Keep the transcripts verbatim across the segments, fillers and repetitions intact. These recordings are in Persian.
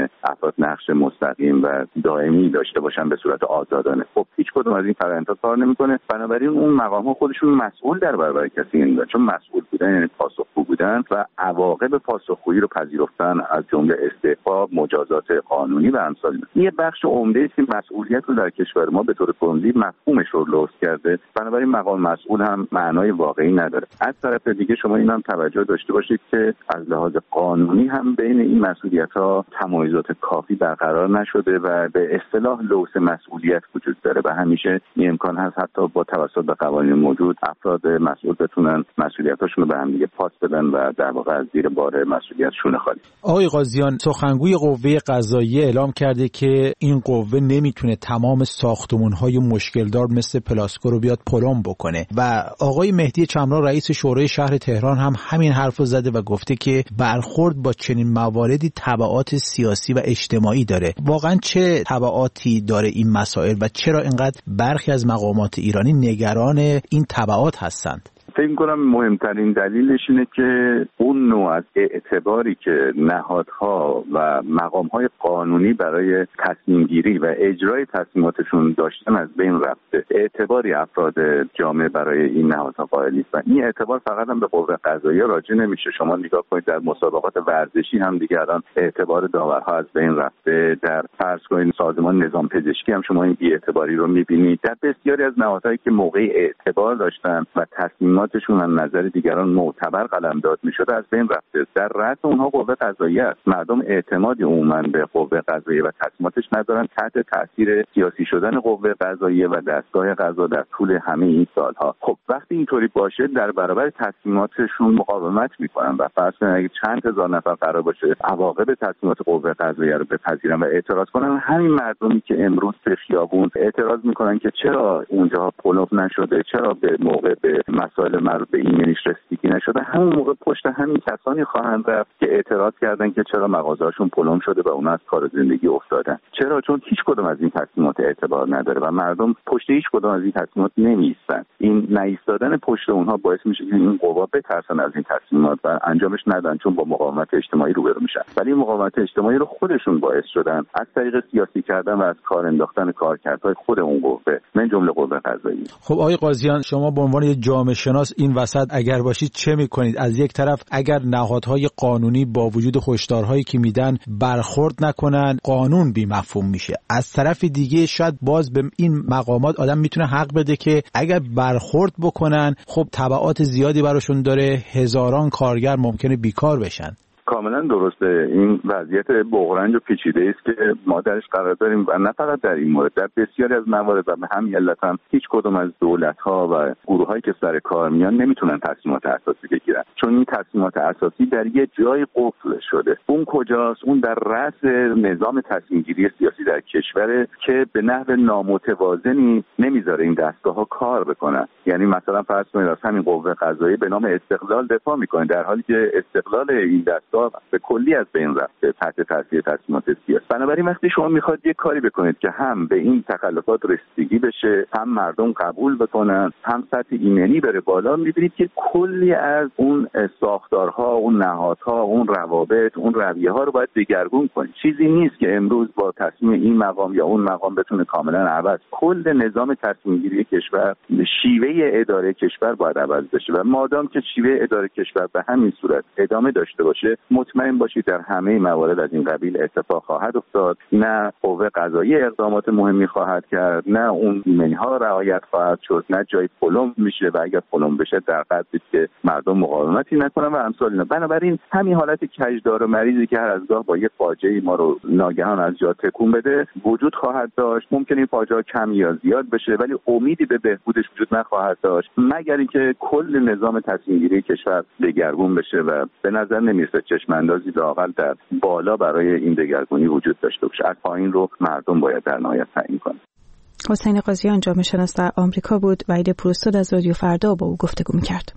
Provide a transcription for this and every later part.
بین افراد نقش مستقیم و دائمی داشته باشن به صورت آزادانه. خب هیچ کدوم از این فرآیندها کار نمیکنه، بنابراین اون مقام‌ها خودشون مسئول در برابر کسی نیستن، چون مسئول بودن یعنی پاسخگو بودن و عواقب پاسخگویی رو پذیرفتن از جمله استعفا، مجازات قانونی و امثال این. یه بخش عمده است که مسئولیت رو در کشور ما به طور کلی مفهومش رو لوث کرده، بنابراین مقام مسئول هم معنای واقعی نداره. از طرف دیگه شما این هم توجه داشته باشید که از لحاظ قانونی هم بین این مسئولیت‌ها تمایزات کافی برقرار نشده و به اصطلاح لوث مسئولیت وجود داره و همیشه این امکان هست حتی با توسط به قوانین موجود افراد مسئول بتونن مسئولیتاشون رو به هم دیگه پاس بدن و در واقع از زیر بار مسئولیتشون خالی. آقای قاضیان، سخنگوی قوه قضاییه اعلام کرده که این قوه نمیتونه تمام ساختمان‌های مشکلدار مثل پلاسکو رو بیاد پلم بکنه و آقای مهدی چمران رئیس شورای شهر تهران هم همین حرفو زده و گفته که برخورد با چنین مواردی تبعات سیاسی و اجتماعی داره. واقعا چه تبعاتی داره این مسائل و چرا اینقدر برخی از مقامات ایرانی نگران این تبعات هستند؟ فکر می‌کنم مهمترین دلیلش اینه که اون نوع از اعتباری که نهادها و مقام‌های قانونی برای تصمیم گیری و اجرای تصمیماتشون داشتن از بین رفته. اعتباری افراد جامعه برای این نهادها قائل نیست و این اعتبار فقط هم به قوه قضاییه راجع نمیشه. شما نگاه کنید در مسابقات ورزشی هم دیگه الان اعتبار داورها از بین رفته. در فرض کنید سازمان نظام پزشکی هم شما این بی‌اعتباری رو می‌بینید. در بسیاری از نهادهایی که موقعی اعتبار داشتن و تصمیم تصمیماتشون از نظر دیگران معتبر قلمداد می‌شد از بین رفته. در رأس اونها قوه قضاییه است. مردم اعتمادی عموما به قوه قضاییه و تصمیماتش ندارن تحت تاثیر سیاسی شدن قوه قضاییه و دستگاه قضا در طول همه این سالها. خب وقتی اینطوری باشه در برابر تصمیماتشون مقاومت میکنن و فرض کنید اگه چند هزار نفر قرار باشه عواقب تصمیمات قوه قضاییه رو بپذیرن و اعتراض کنن، همین مردمی که امروز به خیابون اعتراض میکنن که چرا اونجا پلو نشده، چرا به موقع به مسائل مربوط به ایمنیش رسیدگی نشده، همون موقع پشت همین کسانی خواهند رفت که اعتراض کردن که چرا مغازه‌هاشون پلم شده و اونا از کار زندگی افتادن. چرا؟ چون هیچ کدوم از این تصمیمات اعتبار نداره و مردم پشت هیچ کدوم از این تصمیمات نمی‌ایستن. این نایستادن پشت اونها باعث میشه که این قوا بترسن از این تصمیمات و انجامش ندن، چون با مقاومت اجتماعی روبرو میشن. ولی مقاومت اجتماعی رو خودشون باعث شدن از طریق سیاسی کردن و از کار انداختن کارکردهای خود اون قوه، من جمله قوه قضاییه. خب آقای قاضیان، شما به عنوان جامعه شناس این وسط اگر باشید چه میکنید؟ از یک طرف اگر نهادهای قانونی با وجود هشدارهایی که میدن برخورد نکنن، قانون بی مفهوم میشه. از طرف دیگه شاید باز به این مقامات آدم میتونه حق بده که اگر برخورد بکنن خب تبعات زیادی براشون داره، هزاران کارگر ممکنه بیکار بشن. کاملا درسته. این وضعیت بغرنج و پیچیده است که ما درش قرار داریم و نه فقط در این مورد، در بسیاری از موارد و به همین علت هم هیچ کدوم از دولت‌ها و گروه‌هایی که سر کار میان نمیتونن تصمیمات اساسی بگیرن، چون این تصمیمات اساسی در یه جای قفل شده. اون کجاست؟ اون در رأس نظام تصمیم‌گیری سیاسی در کشور که به نحو نامتوازنی نمیذاره این دستگاه‌ها کار بکنن. یعنی مثلا فرض کنید از همین قوه قضاییه به نام استقلال دفاع می‌کنه، در حالی که استقلال این دستگاه به کلی از بین رفته تحت تاثیر تصمیمات سیاسی. بنابراین وقتی شما میخواد یه کاری بکنید که هم به این تخلفات رسیدگی بشه، هم مردم قبول بکنن، هم سطح ایمنی بره بالا، میبینید که کلی از اون ساختارها، اون نهادها، اون روابط، اون رویه ها رو باید دگرگون کنید. چیزی نیست که امروز با تصمیم این مقام یا اون مقام بتونه کاملا عوض. کل نظام تصمیم گیری کشور، شیوه اداره کشور باید عوض بشه و مادام که شیوه اداره کشور به همین صورت ادامه داشته باشه، مطمئن باشید در همه موارد از این قبیل اتفاق خواهد افتاد. نه قوه قضاییه اقدامات مهمی خواهد کرد، نه اون ایمنی ها رعایت خواهد شد، نه جای پلم میشه و اگر پلم بشه در قدری که مردم مقاومتی نکنن و امثال اینا. بنابراین همین حالت کجدار و مریضی که هر از گاه با یک فاجعه ما رو ناگهان از جا تکون بده وجود خواهد داشت. ممکنه این فاجعه کم یا زیاد بشه ولی امیدی به بهبودش وجود نخواهد داشت مگر اینکه کل نظام تصمیم گیری کشور دگرگون بشه و به نظر نمیرسه چشم اندازی لااقل در بالا برای این دگرگونی وجود داشته باشه. از پایین رو مردم باید در نهایت تعیین کنن. حسین قاضیان، جامعه شناس در آمریکا بود. وحید پوراستاد از رادیو فردا با او گفتگو می‌کرد.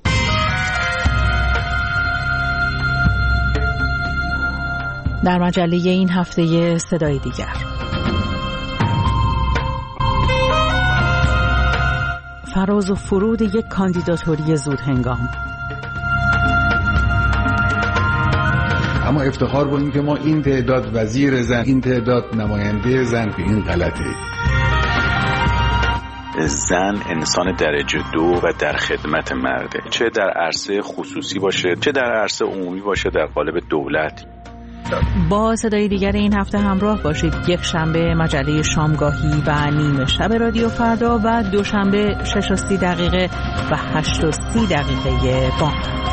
در مجله این هفته صدای دیگر، فراز و فرود یک کاندیداتوری زود هنگام. اما افتخار با این که ما این تعداد وزیر زن، این تعداد نماینده زن، که این غلطه. زن انسان درجه دو و در خدمت مرده، چه در عرصه خصوصی باشه چه در عرصه عمومی باشه در قالب دولت. با صدای دیگر این هفته همراه باشید. یک شنبه مجله شامگاهی و نیمه شب رادیو فردا و دوشنبه شش و سی دقیقه و هشت و سی دقیقه بام.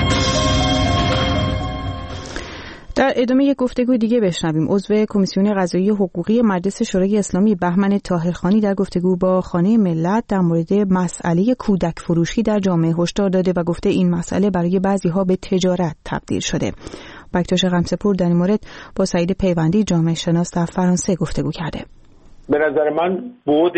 در ادامه یک گفتگوی دیگه بشنویم عضو کمیسیون قضایی حقوقی مجلس شورای اسلامی بهمن طاهرخانی در گفتگو با خانه ملت در مورد مسئله کودک فروشی در جامعه هشدار داده و گفته این مسئله برای بعضی‌ها به تجارت تبدیل شده. بکتاش غمسه‌پور در این مورد با سعید پیوندی جامعه شناس در فرانسه گفتگو کرده. به نظر من بعد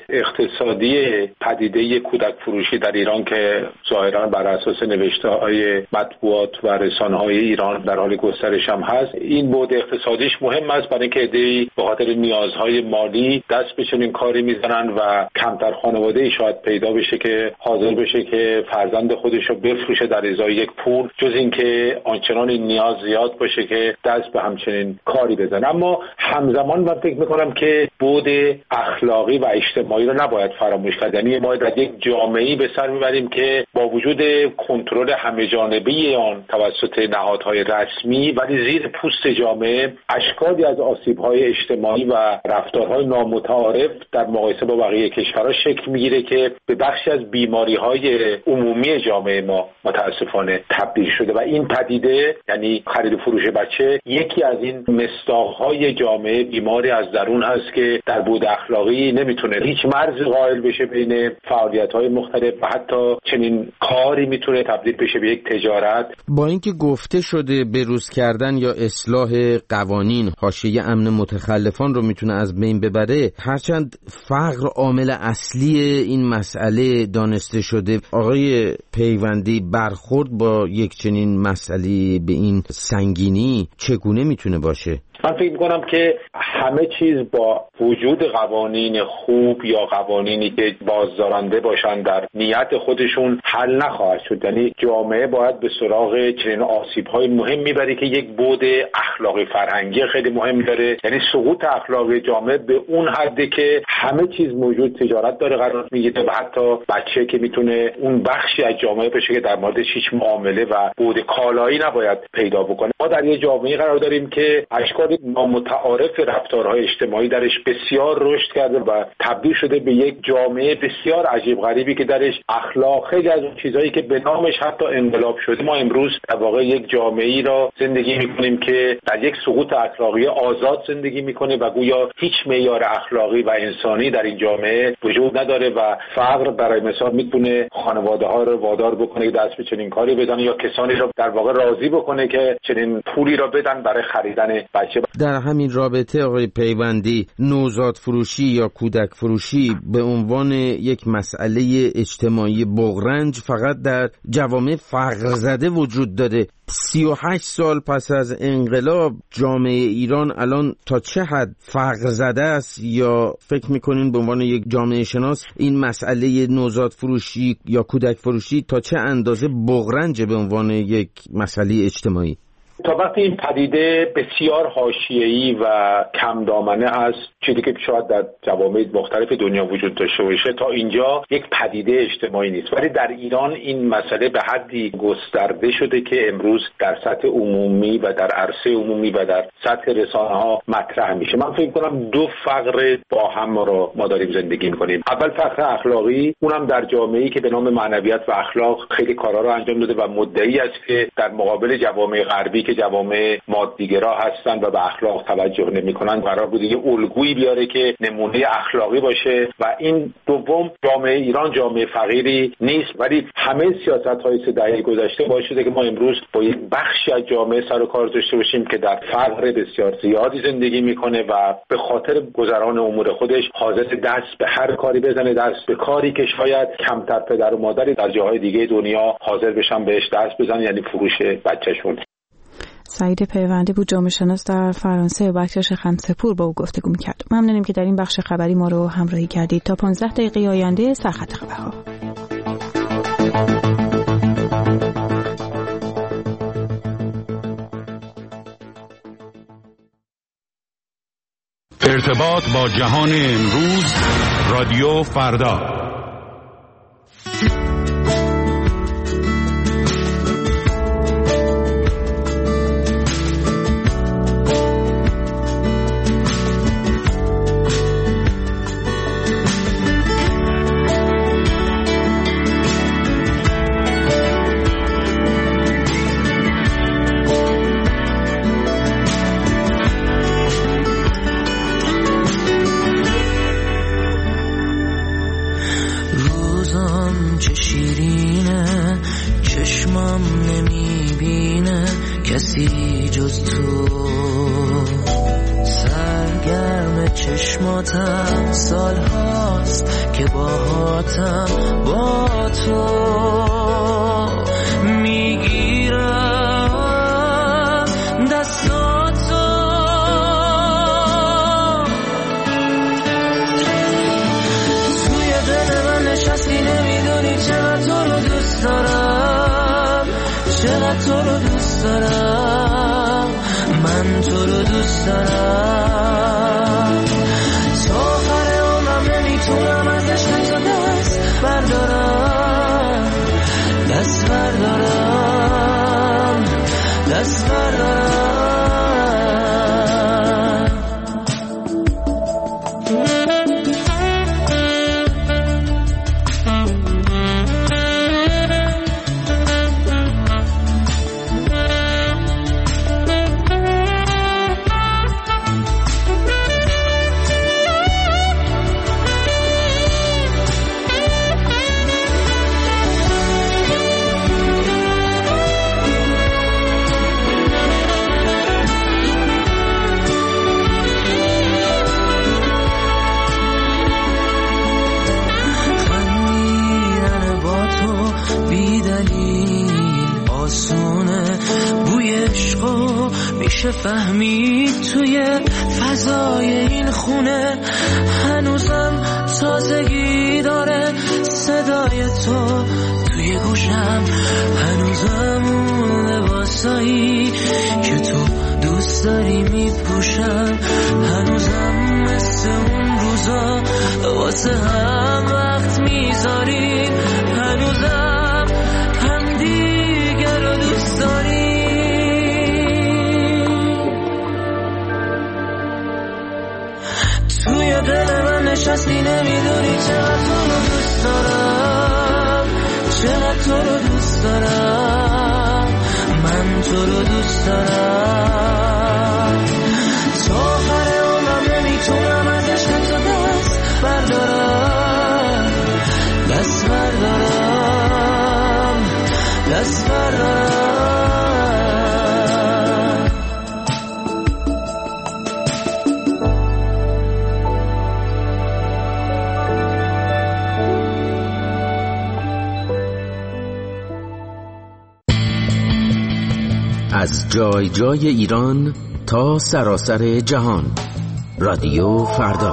اقتصادی پدیده کودک فروشی در ایران که ظاهرا بر اساس نوشته‌های مطبوعات و رسانه‌های ایران در حال گسترش هم هست، این بعد اقتصادیش مهم است برای اینکه عده‌ای به خاطر نیازهای مالی دست به چنین کاری میزنن و کمتر خانواده‌ای شاید پیدا بشه که حاضر بشه که فرزند خودش رو بفروشه در ازای یک پول، جز اینکه آنچنان نیاز زیاد باشه که دست به همچنین کاری بزنه. اما همزمان من فکر می‌کنم که بود اخلاقی و اجتماعی رو نباید فراموش کرد. یعنی ما در یک جامعه‌ای به سر میبریم که با وجود کنترل همه جانبه آن توسط نهادهای رسمی، ولی زیر پوست جامعه اشکالی از آسیب‌های اجتماعی و رفتارهای نامتعارف در مقایسه با بقیه کشورها شکل میگیره که به بخشی از بیماری‌های عمومی جامعه ما متاسفانه تبدیل شده و این پدیده، یعنی خرید و فروش بچه، یکی از این مصداق‌های جامعه بیماری از درون هست که در بود اخلاقی نمیتونه هیچ مرزی قائل بشه بین فعالیت‌های مختلف و حتی چنین کاری میتونه تبدیل بشه به یک تجارت. با اینکه گفته شده بروز کردن یا اصلاح قوانین حاشیه امن متخلفان رو میتونه از بین ببره، هرچند فقر عامل اصلی این مسئله دانسته شده، آقای پیوندی برخورد با یک چنین مسئله به این سنگینی چگونه میتونه باشه؟ من فکر می‌کنم که همه چیز با وجود قوانین خوب یا قوانینی که بازدارنده باشن در نیت خودشون حل نخواهد شد. یعنی جامعه باید به سراغ چنین آسیب‌های مهم میبره که یک بعد اخلاقی فرهنگی خیلی مهم داره. یعنی سقوط اخلاقی جامعه به اون حده که همه چیز موجود تجارت داره قرار میگیره و حتی بچه که میتونه اون بخشی از جامعه باشه که در موردش هیچ معامله و بعد کالایی نباید پیدا بکنه. ما در یه جامعه قرار داریم که اشکال نامتعارف رفتارهای اجتماعی درش بسیار رشد کرده و تبدیل شده به یک جامعه بسیار عجیب غریبی که درش اخلاق خیلی از اون چیزهایی که به نامش حتی انقلاب شده. ما امروز در واقع یک جامعه‌ای را زندگی می‌کنیم که در یک سقوط اخلاقی آزاد زندگی می‌کنه و گویا هیچ معیار اخلاقی و انسانی در این جامعه وجود نداره و فقر برای مثال می‌تونه خانواده‌ها رو وادار بکنه که دست به چنین کاری بدن یا کسانی رو در واقع راضی بکنه که چنین پولی را بدن برای خریدن بچه. در همین رابطه آقای پیوندی، نوزاد فروشی یا کودک فروشی به عنوان یک مسئله اجتماعی بغرنج فقط در جوامع فقر زده وجود داره. سی و هشت سال پس از انقلاب جامعه ایران الان تا چه حد فقر زده است، یا فکر میکنین به عنوان یک جامعه شناس این مسئله نوزاد فروشی یا کودک فروشی تا چه اندازه بغرنج به عنوان یک مسئله اجتماعی؟ تا وقتی این پدیده بسیار حاشیه‌ای و کم دامنه هست، چیزی که شاید در جوامع مختلف دنیا وجود داشته باشه، تا اینجا یک پدیده اجتماعی نیست. ولی در ایران این مسئله به حدی گسترده شده که امروز در سطح عمومی و در عرصه عمومی و در سطح رسانه‌ها مطرح میشه. من فکر کنم دو فقر با هم رو ما داریم زندگی می‌کنیم. اول فقر اخلاقی، اونم در جامعه‌ای که به نام معنویت و اخلاق خیلی کارا رو انجام داده و مدعی است که در مقابل جوامع غربی که جوامع مادیگرا هستن و به اخلاق توجه نمی‌کنن قرار بوده یه الگویی بیاره که نمونه اخلاقی باشه و این دوم جامعه ایران جامعه فقیری نیست، ولی همه سیاست‌های سه دهه گذشته باعث شده که ما امروز با یک بخشی از جامعه سر و کار داشته باشیم که در فقر بسیار زیادی زندگی میکنه و به خاطر گذران امور خودش حاضر دست به هر کاری بزنه، دست به کاری که شاید کمتر پدر و مادری در جاهای دیگه دنیا حاضر بشن بهش دست بزنن، یعنی فروش بچه‌شون. سعید پیوندی بود، جامعه شناس در فرانسه. بکتاش غمسه‌پور با او گفتگو می‌کرد. ممنونیم که در این بخش خبری ما رو همراهی کردید. تا پانزده دقیقه آینده سرخط خبرها. ارتباط با جهان امروز، رادیو فردا. میشه فهمید توی فضای این خونه هنوزم تازگی داره صدای تو توی گوشم، هنوزم اون لباسایی که تو دوست داری میپوشم، هنوزم مثل اون روزا واسه هم وقت میذاری، هنوزم هم دیگر رو دوست داری. توی دل من نشستی نمیدونی چقدر تو رو دوست دارم، چقدر تو رو دوست دارم، من تو رو دوست دارم. تا آخر عمرم نمیتونم از عشق تو دست بردارم، دست بردارم، دست بردارم. از جای جای ایران تا سراسر جهان، رادیو فردا.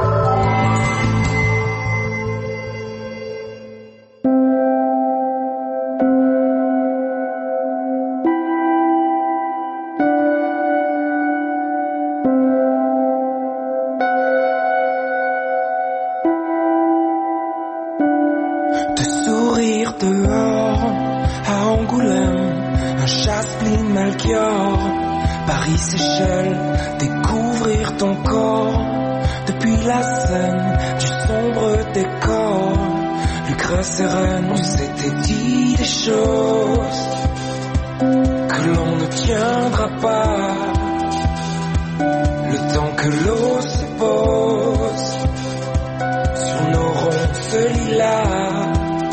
De sourire dehors à Angoulême, un Chaplin Melchior, Paris Seychelles, découvrir ton corps depuis la scène du sombre décor. Lucrèce sereine, on s'était dit des choses que l'on ne tiendra pas. Le temps que l'eau se pose sur nos ronces lilas,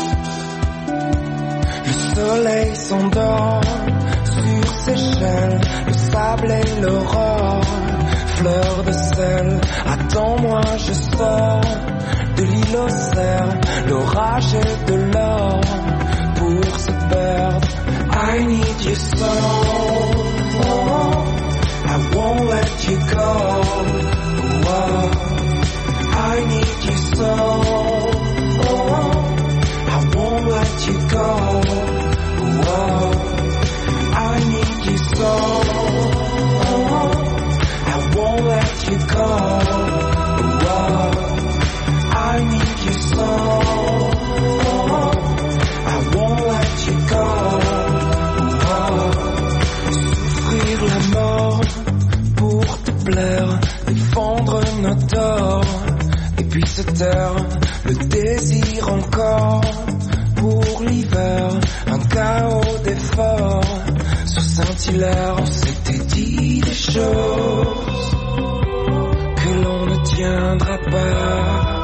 le soleil s'endort sur Seychelles, le sable et l'aurore, fleur de sel. Attends-moi, je sors de l'île aux cerfs, l'orage et de l'or pour se perdre. I need you so, oh, I won't let you go. Oh, I need you so, oh, I won't let you go. Oh, I need you so, oh, I won't let you you go. Oh, I need you so. Oh, I won't let you go. Oh, souffrir la mort pour te plaire, défendre nos torts, et puis se taire, le désir encore pour l'hiver, un chaos d'efforts. Sous Saint-Hilaire, on s'était dit des choses que l'on ne tiendra pas.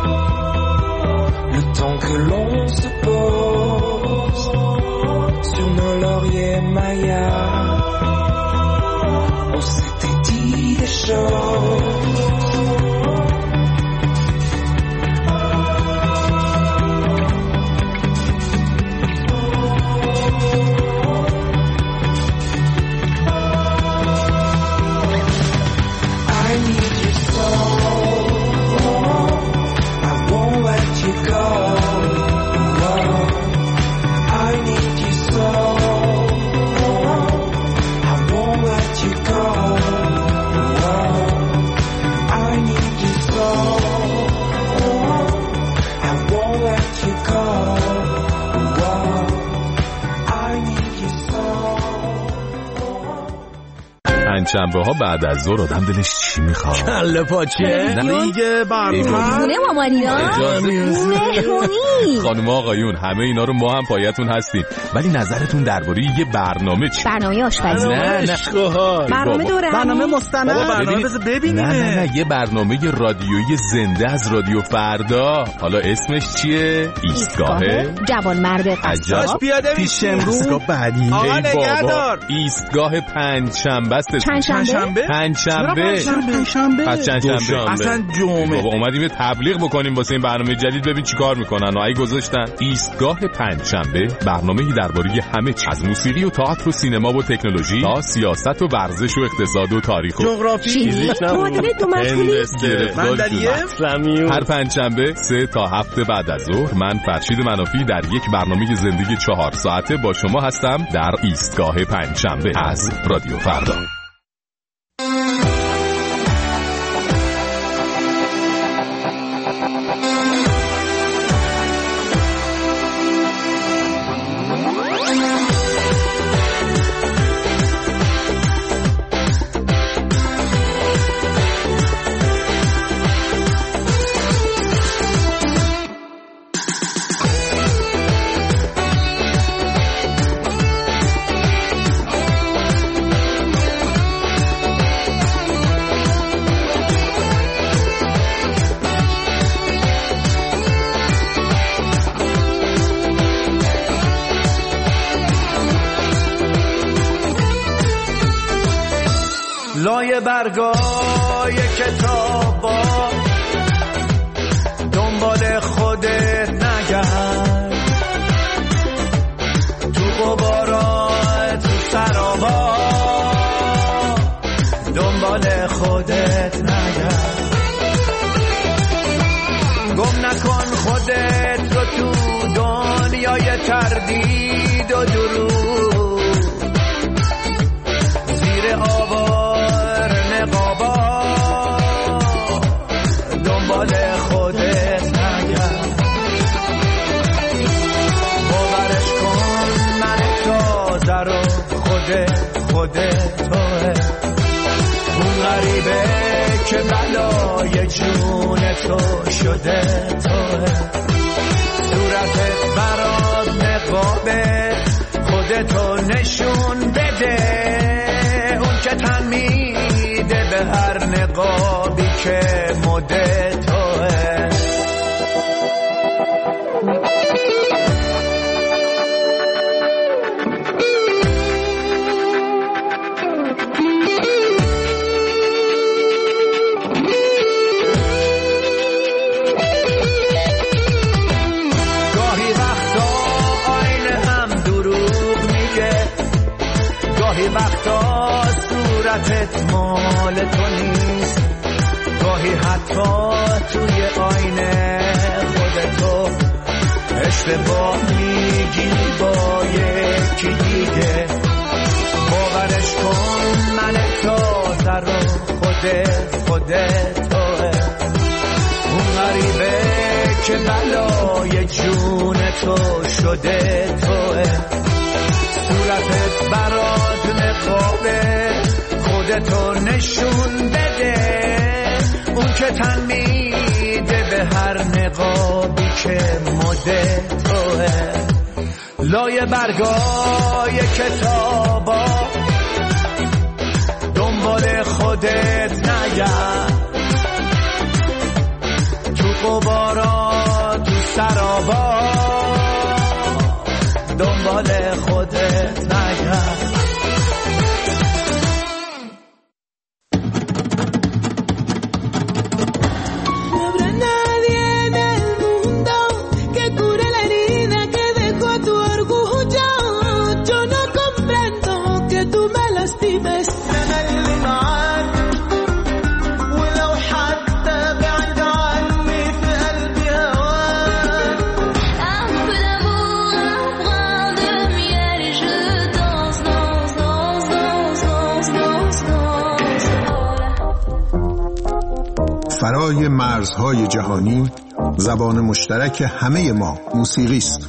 Le temps que l'on se pose sur nos lauriers mayas, on s'était dit des choses. شنبه ها بعد از ظهر آدم دلش چی میخواد؟ کله پاچه دیگه برنامه خونه مامانینا مهمونی. خانم آقایون همه اینا رو ما هم پایتون هستیم، ولی نظرتون درباره یه برنامه چی؟ برنامه آشپزی. نه نه برنامه دوره برنامه مستند. برنامه بذار ببینیم. نه نه نه یه برنامه رادیویی زنده از رادیو فردا. حالا اسمش چیه؟ ایستگاه جوانمرد قصاب. پیاده میشیم امروز بعدی. آقا نگهدار. ایستگاه پنجشنبه است. پنجشنبه؟ پنجشنبه. پنجشنبه. پس چندشنبه. اصلا جمعه. بابا اومدیم یه تبلیغ بکنیم واسه این برنامه جدید، ببین چیکار میکنن. آی گذاشتن ایستگاه پنجشنبه، برنامه‌ای درباره همه چیز، از موسیقی و تئاتر و سینما و تکنولوژی تا سیاست و ورزش و اقتصاد و تاریخ و جغرافی. معادله دو مشغولی. هر پنجشنبه سه تا هفت بعد از ظهر من فرشید منافی در یک برنامه زندگی چهار ساعته با شما هستم در ایستگاه پنجشنبه از رادیو فردا. لای برگای کتابا دنبال خودت نگرد، تو غبارا تو سرابا دنبال خودت نگرد، گم نکن خودت رو تو دنیای تردید و دروغ، زیر آوار نقابا دنبال خودت نگرد، باورش کن من تازه رو خودت خودت توه، اون غریبه که بلای جون تو شده توه، صورتت برات نقابه خودتو نشون بده، اون که تن میده به هر نقابی که مده توه. وقتا صورتت مال تو نیست، گاهی حتی توی آینه خودتو اشتباه میگیری با یکی دیگه، باورش کن من تازه رو خودت خودت توه، اون غریبه که بلای جون تو شده توه، صورتت برات نقابه خودتو نشون بده، اون که تن میده به هر نقابی که مده توه، لای برگای کتابا دنبال خودت نگرد، تو قبارا تو سرابا دنبال خودت نگرد. فرای مرزهای جهانی زبان مشترک همه ما موسیقی است.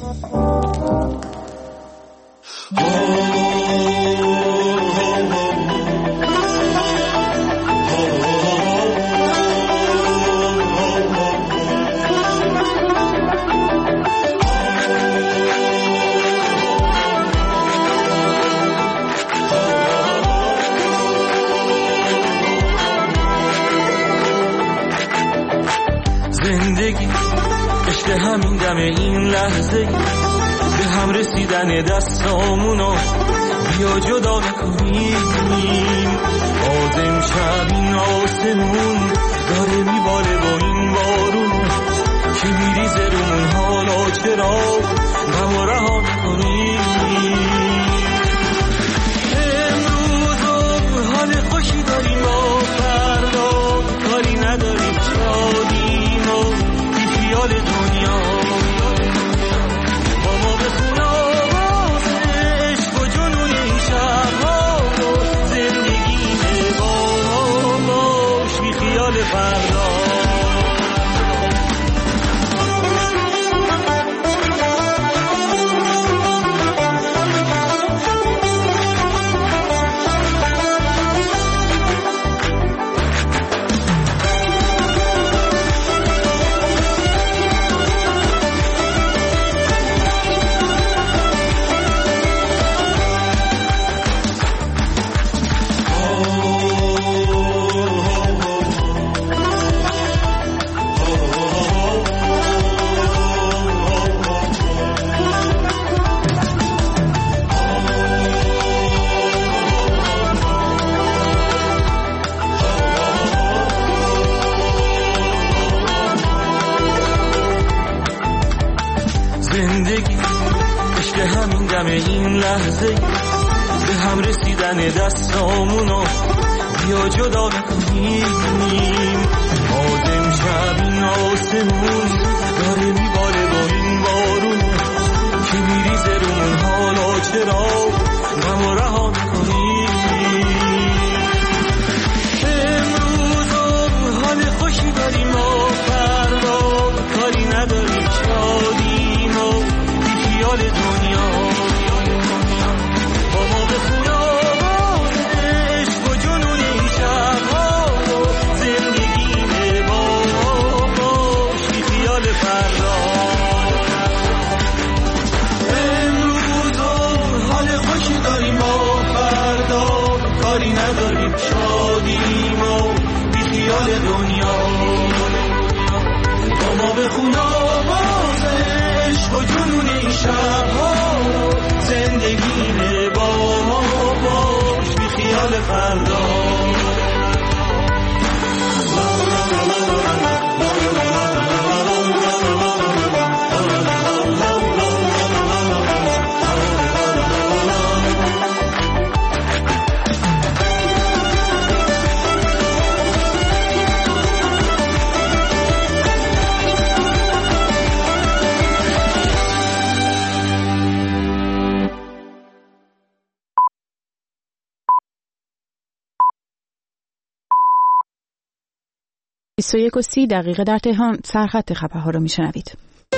عشق همین دم این لحظه به هم رسیدن دستامونو بیا جدا نکنیم، باز امشب این آسمون داره میباره با این بارون که میریزه رومون، حالا چرا غم رها نکنیم، امروز حال خوشی داریم و فردا کاری نداریم، شادیم و بیخیال دنیا، با ما بخون آواز عشق و جنون این شبها و زندگی با باش بیخیال فردا. این لحظه به هم رسیدن دستامونو بیا جدا نکنیم، باز امشب این آسمون داره میباره با این بارون که میریزه رومون، حالا چرا غم رها نکنیم، امروز حال خوشی داریم و فردا کاری نداریم، شادیم و بیخیال دنیا، کاری نداریم، شادیم و بیخیال دنیا، با ما بخون آواز عشق و جنون این شبها، زندگی با ما باش بیخیال فردا. بیست و یک و سی دقیقه در تهران. سرخط خبرها رو میشنوید.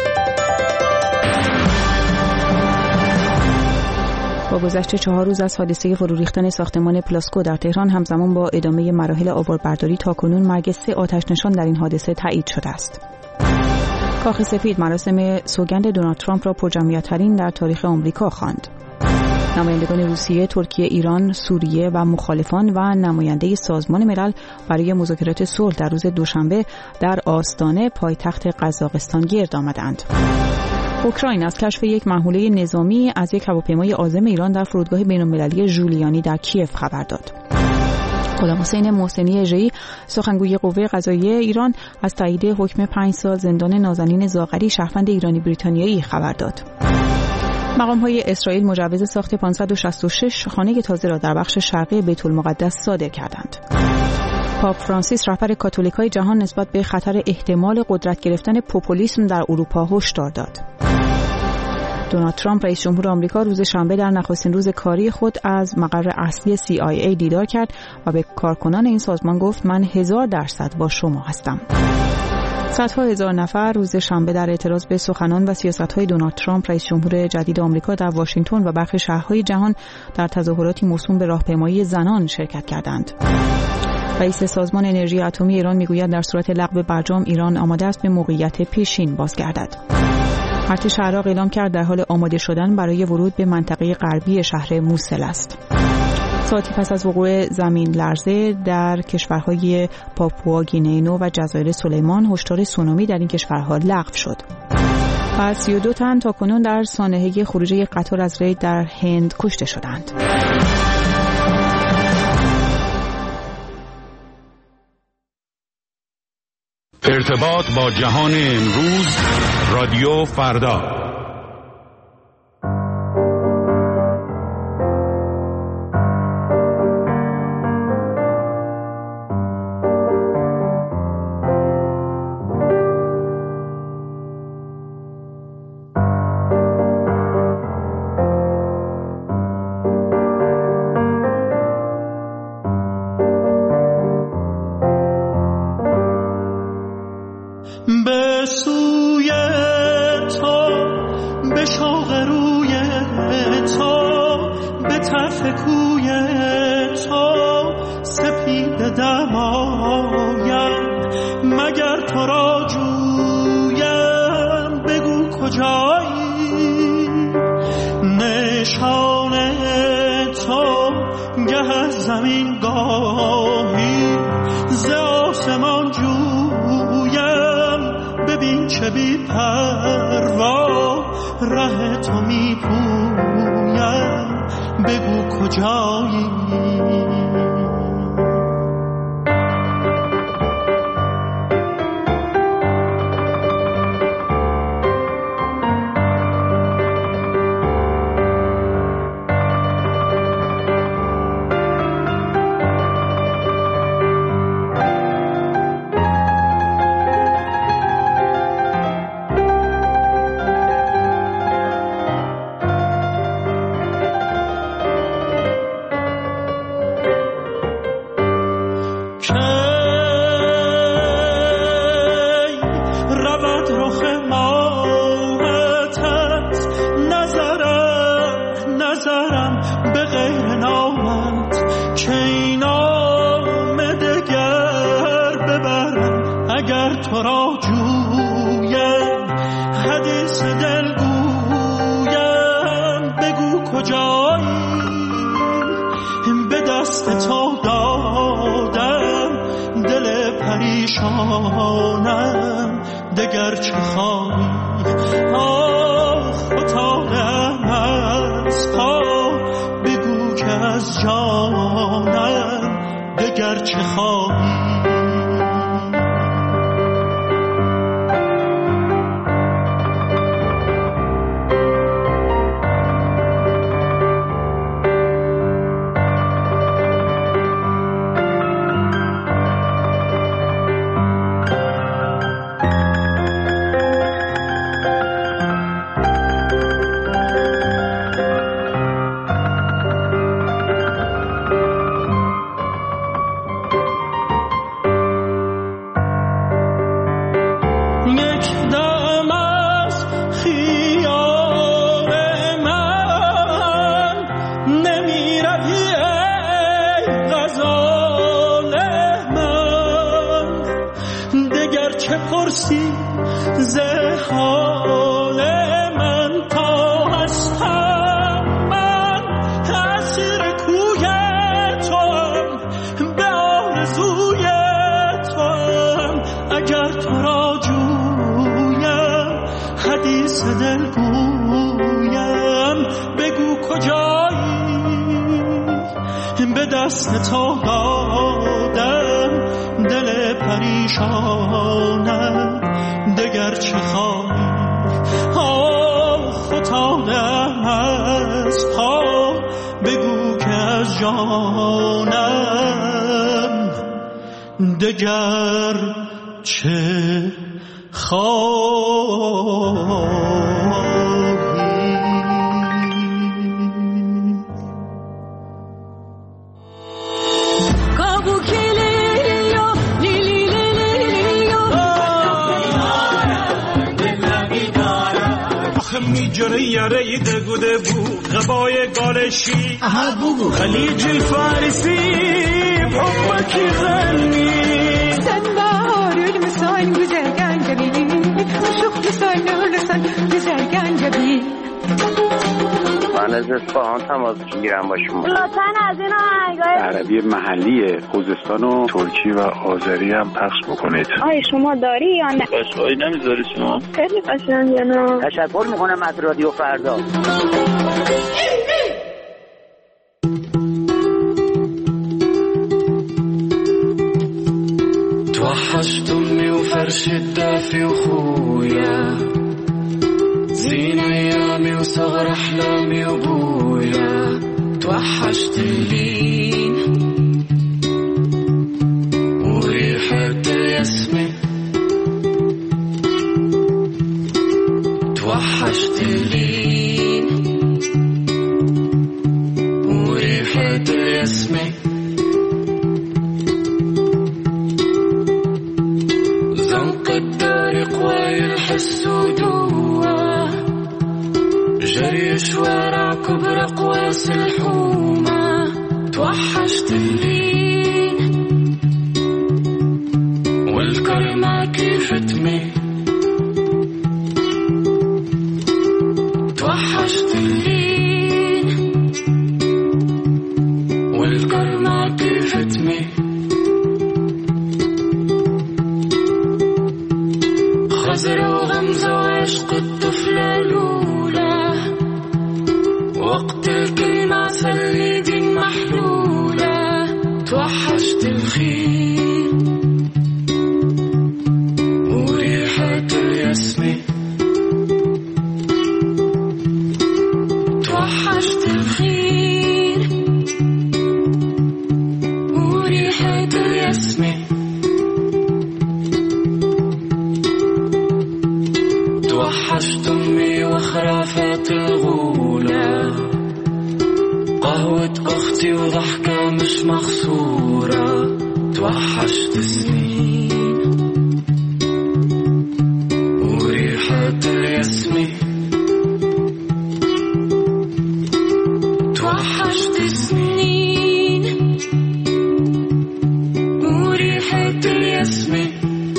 با گذشت چهار روز از حادثه فرو ریختن ساختمان پلاسکو در تهران، همزمان با ادامه مراحل آواربرداری، تاکنون مرگ سه آتش‌نشان در این حادثه تایید شده است. کاخ سفید مراسم سوگند دونالد ترامپ را پرجمعیت‌ترین در تاریخ آمریکا خواند. نمایندگان روسیه، ترکیه، ایران، سوریه و مخالفان و نماینده سازمان ملل برای مذاکرات صلح در روز دوشنبه در آستانه پایتخت قزاقستان گرد آمدند. اوکراین از کشف یک محموله نظامی از یک هواپیمای عازم ایران در فرودگاه بین‌المللی ژولیانی در کیف خبر داد. غلام حسین محسنی اژه‌ای، سخنگوی قوه قضاییه ایران، از تایید حکم پنج سال زندان نازنین زاغری، شهروند ایرانی بریتانیایی خبر داد. مقام‌های اسرائیل مجوز ساخت پانصد و شصت و شش خانه تازه را در بخش شرقی بیت المقدس صادر کردند. پاپ فرانسیس، رهبر کاتولیکای جهان، نسبت به خطر احتمال قدرت گرفتن پوپولیسم در اروپا هشدار داد. دونالد ترامپ، رئیس جمهور آمریکا، روز شنبه در نخستین روز کاری خود از مقر اصلی سی آی ای دیدار کرد و به کارکنان این سازمان گفت: من هزار درصد با شما هستم. صدها هزار نفر روز شنبه در اعتراض به سخنان و سیاست‌های دونالد ترامپ، رئیس جمهور جدید آمریکا، در واشنگتن و برخی شهرهای جهان در تظاهراتی موسوم به راهپیمایی زنان شرکت کردند. رئیس سازمان انرژی اتمی ایران میگوید در صورت لغو برجام، ایران آماده است به موقعیت پیشین بازگردد. ارتش عراق اعلام کرد در حال آماده شدن برای ورود به منطقه غربی شهر موسل است. ساعتی پس از وقوع زمین لرزه در کشورهای پاپوا گینه نو و جزایر سلیمان، هشدار سونامی در این کشورها لغو شد. و سی و دو تن تاکنون در سانحه خروج یک قطار از ری در هند کشته شدند. ارتباط با جهان امروز، رادیو فردا. که پرسی ز حال من تا هستم من اسیر کوی توام به آرزوی توام اگر تو را جویم حدیث دل گویم بگو کجایی به دست تو دادم دل پریشانم دگر چه خواهی آه فتادم از پا بگو که از جانم دگر چه خواهی. میجره یاره دگوده بو غبای گالشی اها بگو خلیج الفارسی حبکی غنی sen baharül misal güzel gencebi aşık misal nurlusan güzel gencebi من از اصفهان تماس میگیرم با شما. لطفاً از این آهنگای عربی محلی خوزستان و ترکی و آذری هم پخش بکنید. آی شما داری یا نه؟ قشقایی نمیذاری شما؟ خیلی قشنگه نه. تشکر میکنم از رادیو فردا. توحشتني وفرش الدافي وخويا زين ايامي وصغر احلامي وابويا توحشت اللين وريحة ياسمي توحشت اللين وريحة ياسمي يحس ودوا جري شوارع كبر قواس الحومة توحشت اللين والكرمة كيف تمي توحشت اللين والكرمة كيف تمي خزر وغمزة وعشق الطفلة الأولى وقت الكلمة سليد محلولة توحشت الخيل وريحة الياسمين توحشت الخيل وريحة الياسمين توحشت أمي وخرافات الغولة قهوة أختي وضحكة مش مخصورة توحشت سنين وريحة الياسمين توحشت سنين وريحة الياسمين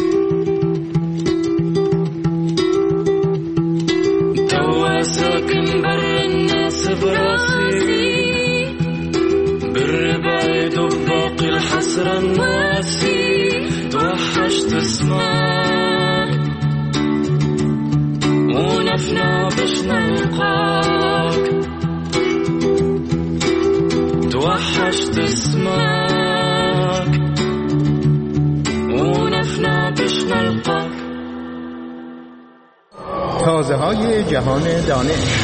ساكن بر الناس براسي بالربايد وباقي الحسرة الناسي توحشت اسمك ونفنا باش نلقاك توحشت اسمك ونفنا باش نلقاك. تازه های جهان دانش.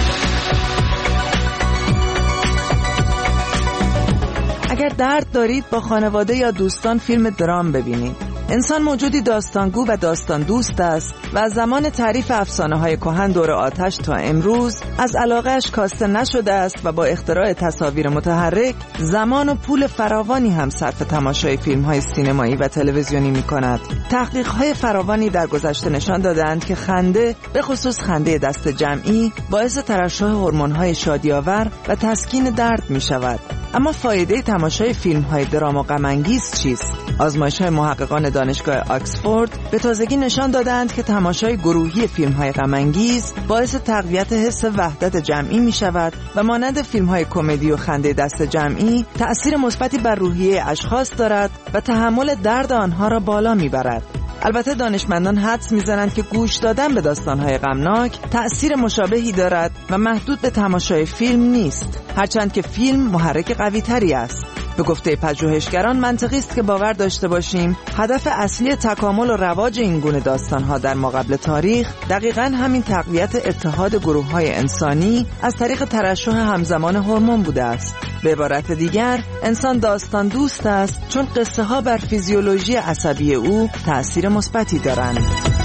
اگر درد دارید با خانواده یا دوستان فیلم درام ببینید. انسان موجودی داستانگو و داستان دوست است و از زمان تعریف افسانه‌های کهن دور آتش تا امروز از علاقه‌اش کاسته نشده است و با اختراع تصاویر متحرک زمان و پول فراوانی هم صرف تماشای فیلم‌های سینمایی و تلویزیونی می‌کند. تحقیق‌های فراوانی در گذشته نشان دادند که خنده، به خصوص خنده دست جمعی، باعث ترشح هورمون‌های شادی‌آور و تسکین درد می‌شود. اما فایده تماشای فیلم‌های دراما غم‌انگیز چیست؟ آزمایش‌های محققان دانشگاه آکسفورد به تازگی نشان دادند که تماشای گروهی فیلم‌های غم‌انگیز باعث تقویت حس وحدت جمعی می‌شود و مانند فیلم‌های کمدی و خنده دست جمعی تأثیر مثبتی بر روحیه اشخاص دارد و تحمل درد آنها را بالا می‌برد. البته دانشمندان حدس می‌زنند که گوش دادن به داستان‌های غمناک تأثیر مشابهی دارد و محدود به تماشای فیلم نیست، هرچند که فیلم محرک قوی‌تری است. به گفته پژوهشگران منطقی است که باور داشته باشیم هدف اصلی تکامل و رواج این گونه داستان‌ها در ماقبل تاریخ دقیقاً همین تقویت اتحاد گروه‌های انسانی از طریق ترشح همزمان هورمون بوده است. به عبارت دیگر انسان داستان دوست است چون قصه ها بر فیزیولوژی عصبی او تأثیر مثبتی دارند.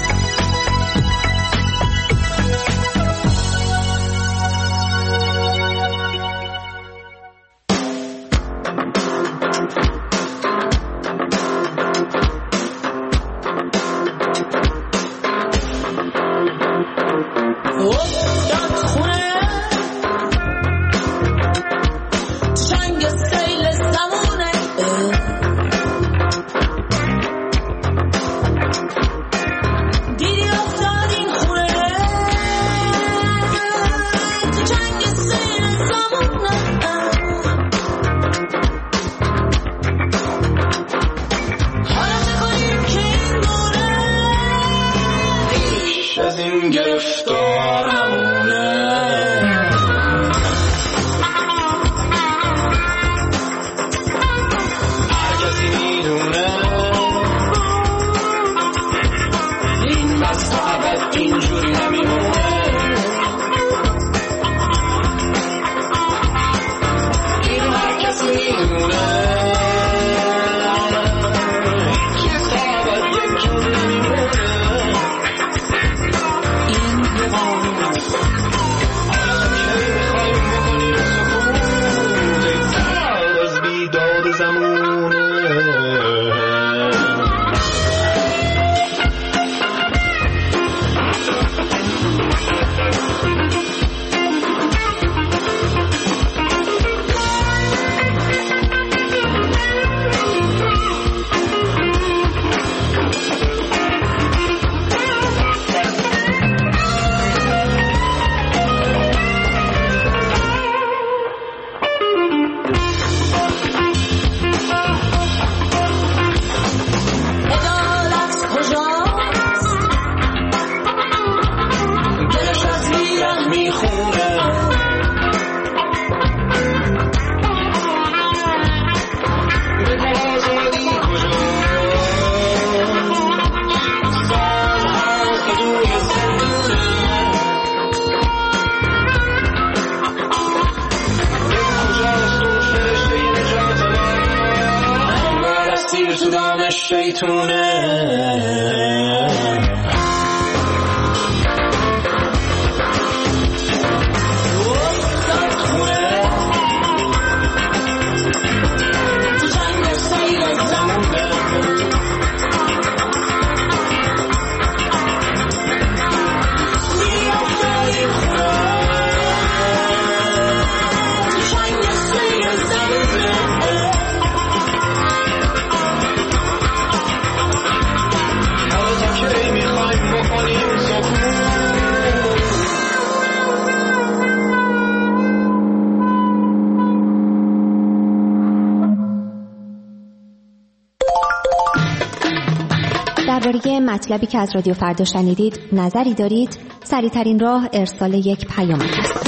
درباره مطلبی که از رادیو فردا شنیدید نظری دارید؟ سریع‌ترین راه ارسال یک پیام است.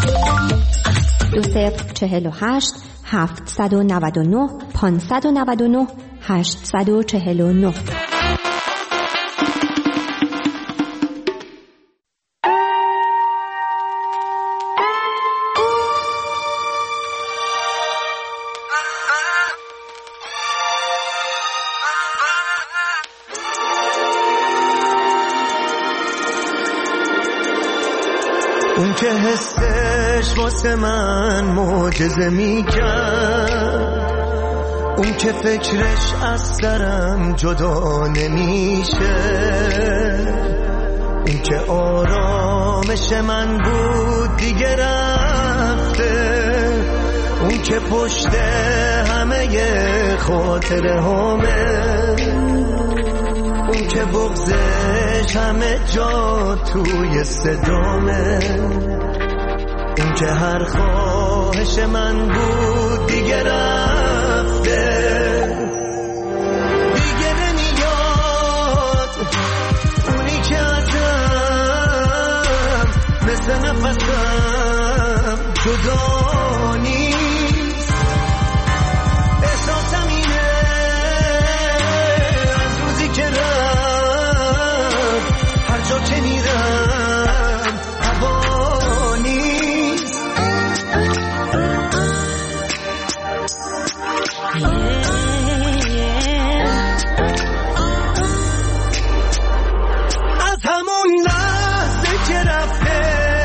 دو صفر چهل و هشت هفتصد و نود و نه پانصد و نود و نه هشتصد و چهل و نه. اون که حسش واسه من معجزه میکرد، اون که فکرش از سرم جدا نمیشه، اون که آرامش من بود دیگه رفته، اون که پشت همه خاطره همه، اون که بغضش همه جا توی صدامه، اون که هر خواهش من بود دیگه رفته، دیگه نمیاد. اونی که ازم مثل نفسم جدا نیست، احساسم اینه از روزی که رفت هر جا که میرم هوا نیست. از همون لحظه که رفته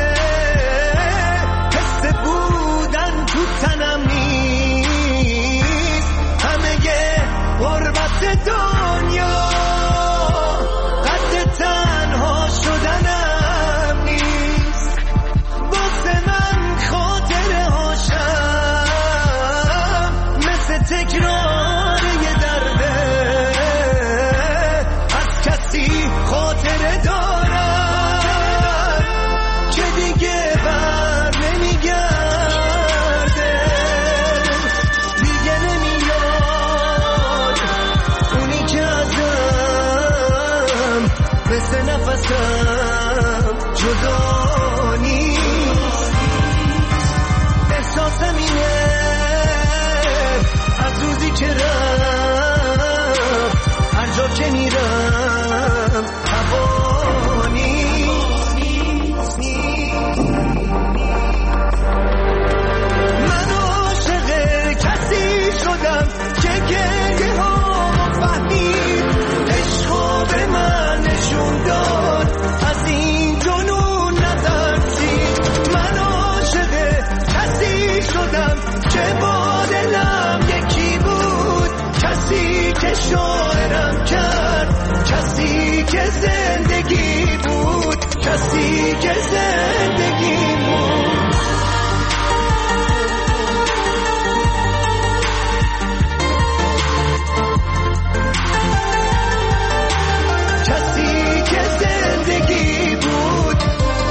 حس بودن تو تنم نیست، همه غربت دنیا قد تنها شدنم نیست. واسه من خاطره هاشم مثل تکرار یه درده، از کسی خاطره دارم که دیگه بر نمیگرده، دیگه نمیاد. اونی که ازم مثل نفسم جدا نیست، احساسم اینه از روزی که رفت هر جا که میرم هوا نیست. من عاشق کسی شدم که گریه ها فهمید، عشقا به من نشون داد از این جنون نترسید. من عاشق کسی شدم که با دلم یکی بود، کسی که شاعرم کرد، کسی که زندگی بود، کسی که زندگی بود. کسی که زندگی بود.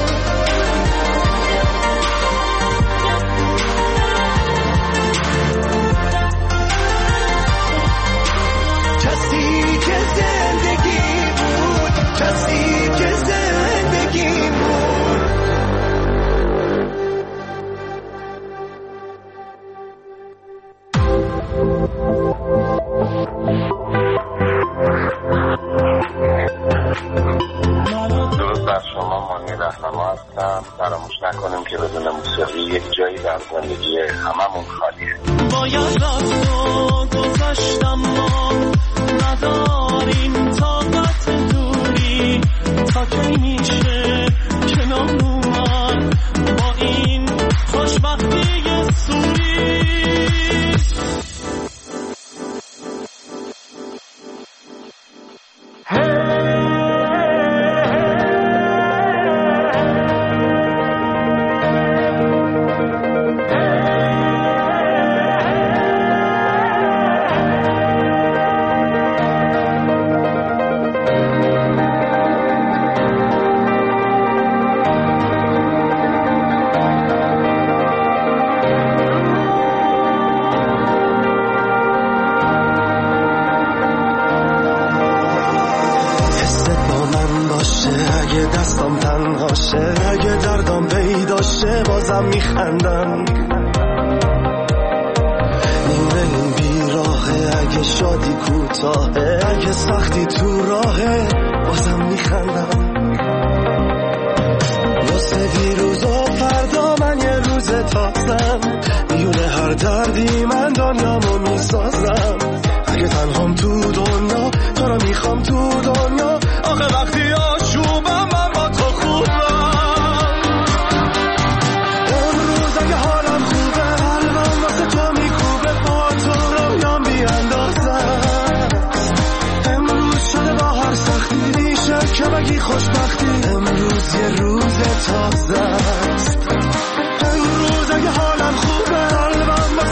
کسی که زندگی بود، کسی که زندگی بود. درود بر شما، مانی رهنما هستم. فراموش نکنیم که بدون موسیقی یک جایی در زندگی هممون خالیه. باید رفت و گذاشتم، ما نداریم طاقت دوری، تا کی میشه کنار اومد با این خوشبختی سوری. اگه دردم پیداشه بازم میخندم، نیمه این بیراهه، اگه شادی کوتاهه، اگه سختی تو راهه بازم میخندم. واسه دیروز و فردا من یه روز تازم، میونه هر دردی من دنیامو میسازم. اگه تنهام تو دنیا تو رو میخوام تو دنیا، آخه وقتی آشوبم من با تو خوبم. امروز اگه حالم خوبه قلبم واسه تو میکوبه، با تو رویام بیاندازم. امروز شده با هر سختی میشه که بگی خوشبختی، امروز یه روز تازه است. امروز اگه حالم خوبه قلبم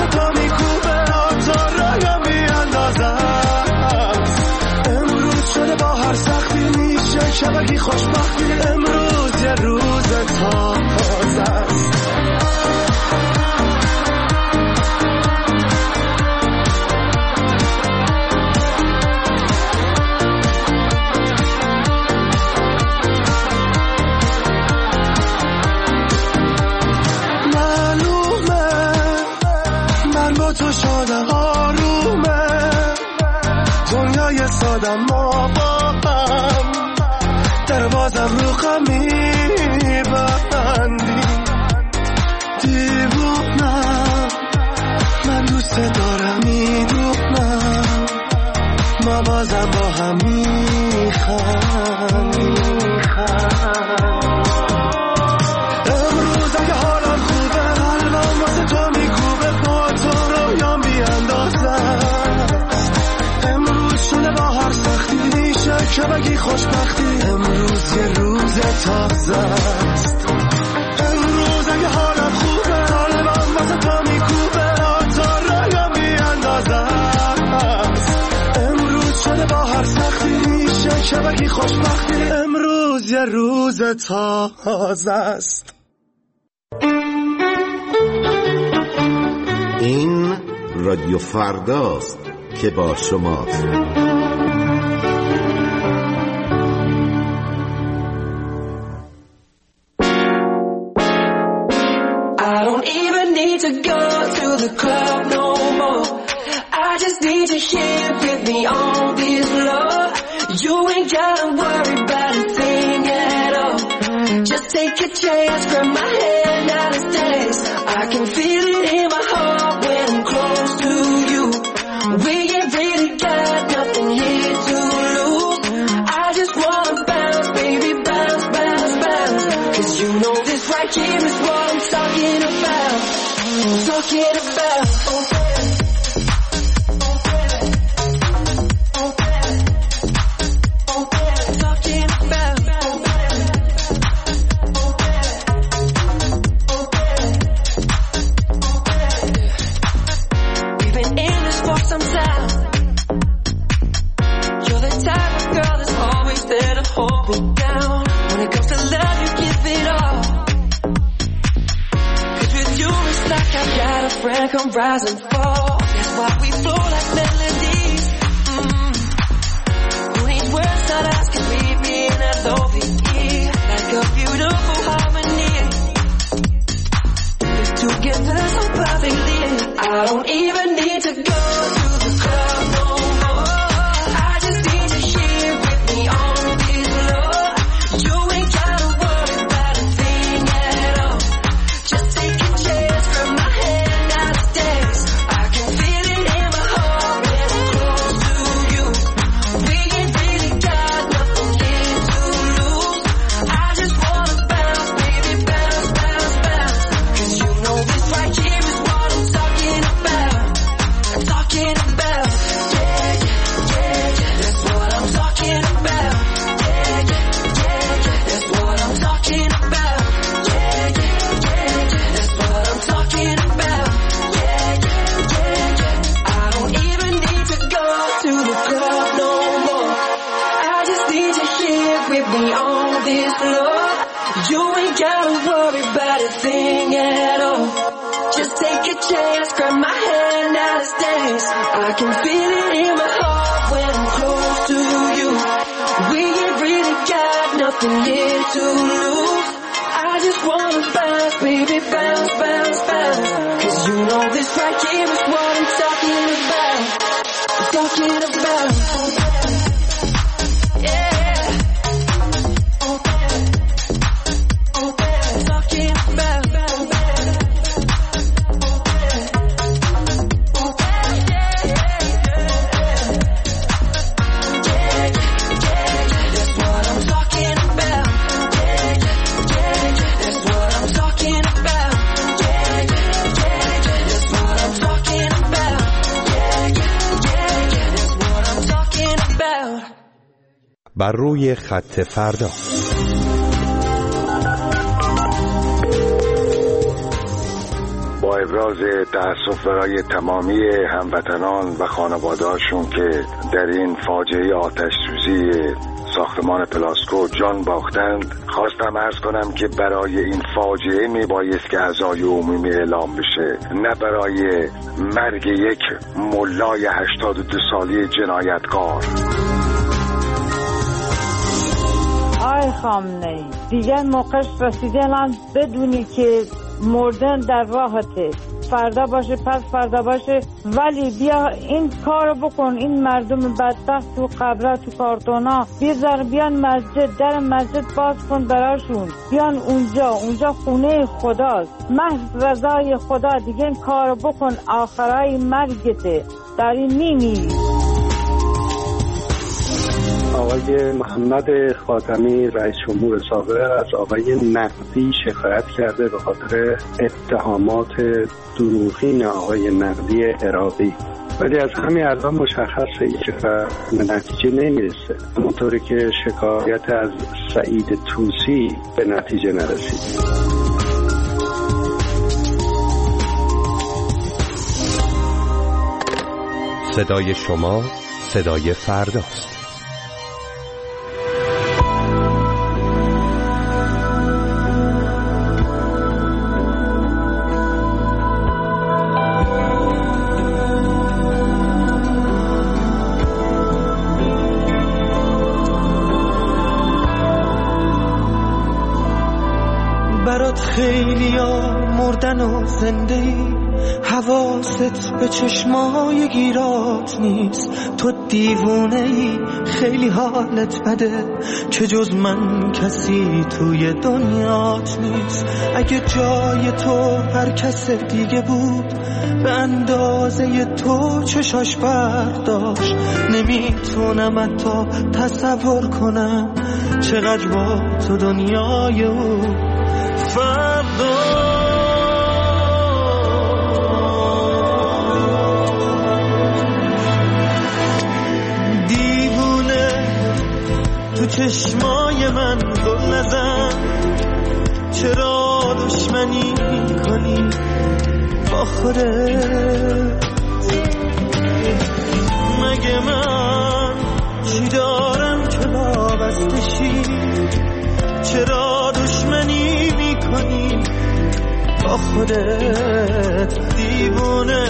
شبکی خوشبختی امروز یه روز تازه است. تو شادم آرومه دنیای سادم ما با هم در بازم رو خمی بندی دیوونم من دوست دارم میدونم ما بازم با هم میخم امروز اگه حالم خوبه قلبم واسه تو میکوبه با تو رویام بیاندازم امروز شده با هر سختی شک بگی خوشبختی امروز یه روز تازه است. امروز اگه حالم خوبه قلبم واسه تو میکوبه با تو رویام بیاندازم امروز شده با هر سختی شک بگی خوشبختی امروز یه روز تازه است. این رادیو فرداست که با شماست. I don't even need to go to the club no more. I just need you here with me on this love. You ain't gotta worry about a thing at all. Just take a chance, grab my hand out of dance. I can feel it in my heart when I'm close to you. We ain't really got nothing here to lose. I just wanna bounce, baby, bounce, bounce, bounce. Cause you know this right here is what I'm talking about. I'm talking about. Come rise and fall. That's why we flow like melodies. Mm. Who needs words not asking me being a lovey like a beautiful harmony. We're together so perfectly. I don't even need to go to the club no more. I just need you here with me on this love. You ain't gotta worry about a thing at all. Just take a chance from my hand. Chance, grab my hand out of dance. I can feel it in my heart when I'm close to you. We ain't really got nothing here to lose. I just wanna bounce, baby, bounce, bounce, bounce. Cause you know this right here is what I'm talking about. I'm talking about. بر روی خط فردا. با ابراز تأسف برای تمامی هموطنان و خانواده‌هاشون که در این فاجعه آتش سوزی ساختمان پلاسکو جان باختند، خواستم عرض کنم که برای این فاجعه میبایست که عزای عمومی اعلام بشه، نه برای مرگ یک ملای هشتاد و دو سالی جنایتکار. آی خامنه‌ای، دیگر موقعش رسیده الان بدونی که مردن در راحته، فردا باشه پس فردا باشه، ولی بیا این کارو بکن. این مردم بدبخت تو قبره تو کارتونا بیزار بیان مسجد، در مسجد باز کن براشون، بیان اونجا، اونجا خونه خداست، محض رضای خدا. دیگه این کارو بکن، آخرای مرگته، داری میمیری. آقای محمد خاتمی رئیس جمهور سابق از آقای نقدی شکایت کرده به خاطر اتهامات دروغین آقای نقدی عراقی، ولی از همین الان مشخصه که به نتیجه نمیرسه، اونطوری که شکایت از سعید طوسی به نتیجه نرسید. صدای شما صدای فرداست. برات خیلیا مردن و زنده ای، حواست به چشمای گیرات نیست. تو دیوونه ای، خیلی حالت بده که جز من کسی توی دنیات نیست. اگه جای تو هر کس دیگه بود، به اندازه تو چشاش برداشت. نمیتونم حتی تصور کنم چقدر با تو دنیای او فردا. دیوونه تو چشمای من گل نزن، چرا دشمنی کنی با خودت؟ مگه من چی دارم که وابسته شی؟ چرا دشمنی میکنی با خودت دیوونه؟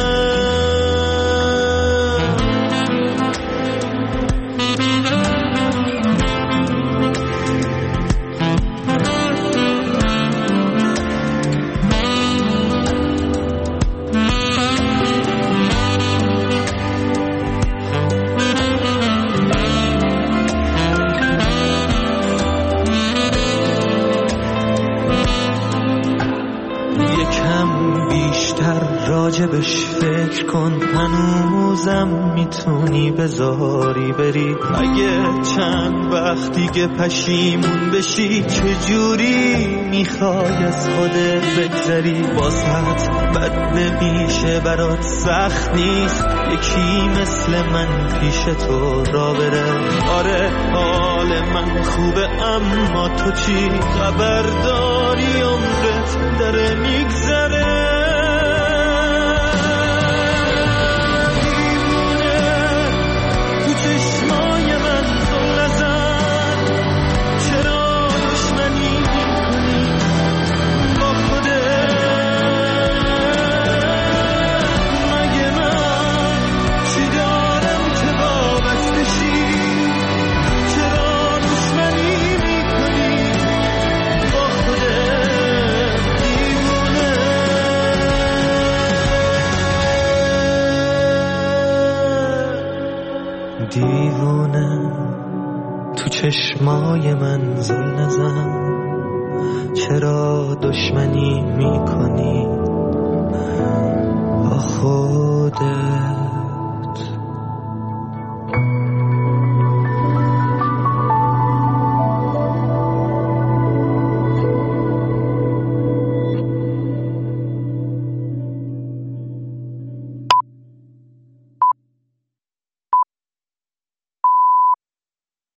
راجبش فکر کن، هنوزم میتونی بذاری بری. اگه چند وقت دیگه پشیمون بشی، چجوری میخوای از خودت بگذری؟ واسط بد نمیشه، برات سخت نیست یکی مثل من پیش تو را بره. آره حال من خوبه، اما تو چی خبر داری؟ عمرت داره میگذره. دیوونه تو چشمای من زل نزن، چرا دشمنی میکنی با خودت؟